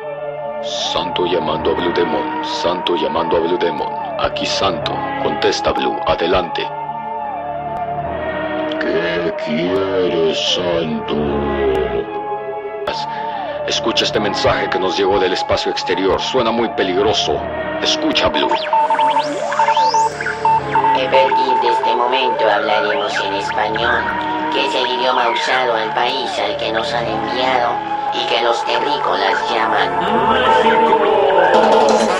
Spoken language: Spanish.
Santo llamando a Blue Demon. Santo llamando a Blue Demon. Aquí Santo. Contesta Blue. Adelante. ¿Qué quieres, Santo? Escucha este mensaje que nos llegó del espacio exterior. Suena muy peligroso. Escucha, Blue. A partir de este momento hablaremos en español, que es el idioma usado al país al que nos han enviado y que los terrícolas llaman México.